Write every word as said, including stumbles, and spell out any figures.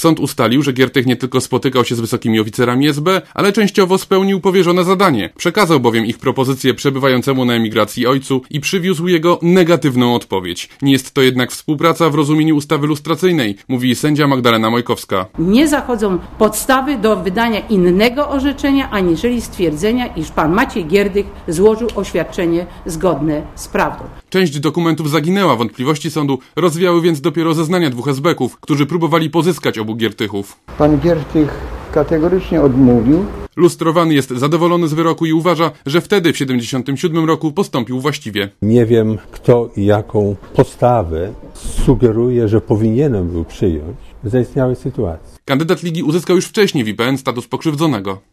Sąd ustalił, że Giertych nie tylko spotykał się z wysokimi oficerami S B, ale częściowo spełnił powierzone zadanie. Przekazał bowiem ich propozycję przebywającemu na emigracji ojcu i przywiózł jego negatywną odpowiedź. Nie jest to jednak współpraca w rozumieniu ustawy lustracyjnej, mówi sędzia Magdalena Mojkowska. Nie zachodzą podstawy do wydania innego orzeczenia, aniżeli stwierdzenia, iż pan Maciej Giertych złożył oświadczenie zgodne z prawdą. Część dokumentów zaginęła, wątpliwości sądu rozwiały więc dopiero zeznania dwóch esbeków, którzy próbowali pozyskać obu Giertychów. Pan Giertych kategorycznie odmówił. Lustrowany jest zadowolony z wyroku i uważa, że wtedy w siedemdziesiątym siódmym roku postąpił właściwie. Nie wiem, kto i jaką postawę sugeruje, że powinienem był przyjąć w zaistniałej sytuacji. Kandydat Ligi uzyskał już wcześniej w I P N status pokrzywdzonego.